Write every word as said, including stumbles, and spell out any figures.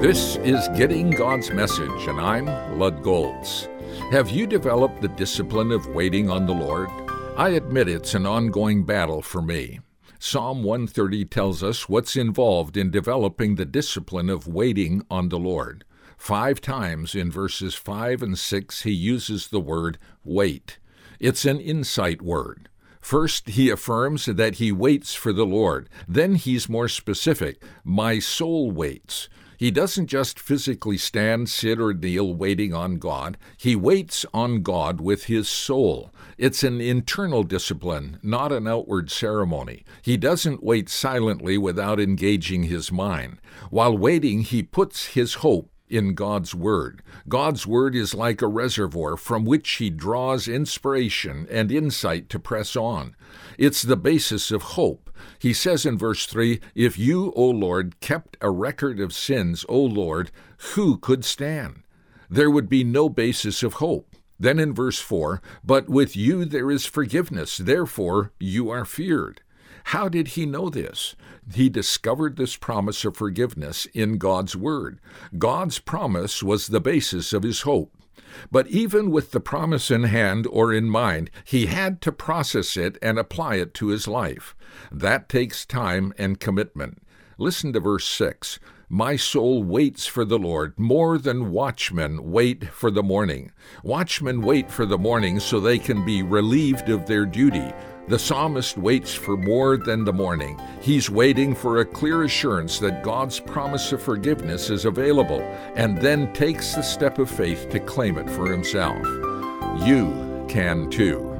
This is Getting God's Message, and I'm Lud Golds. Have you developed the discipline of waiting on the Lord? I admit it's an ongoing battle for me. Psalm one thirty tells us what's involved in developing the discipline of waiting on the Lord. Five times in verses five and six he uses the word wait. It's an insight word. First, he affirms that he waits for the Lord. Then he's more specific. My soul waits. He doesn't just physically stand, sit, or kneel waiting on God. He waits on God with his soul. It's an internal discipline, not an outward ceremony. He doesn't wait silently without engaging his mind. While waiting, he puts his hope in God's Word. God's Word is like a reservoir from which he draws inspiration and insight to press on. It's the basis of hope. He says in verse three, "If you, O Lord, kept a record of sins, O Lord, who could stand?" There would be no basis of hope. Then in verse four, "But with you there is forgiveness, therefore you are feared." How did he know this? He discovered this promise of forgiveness in God's Word. God's promise was the basis of his hope. But even with the promise in hand or in mind, he had to process it and apply it to his life. That takes time and commitment. Listen to verse six. "My soul waits for the Lord, more than watchmen wait for the morning." Watchmen wait for the morning so they can be relieved of their duty. The psalmist waits for more than the morning. He's waiting for a clear assurance that God's promise of forgiveness is available, and then takes the step of faith to claim it for himself. You can too.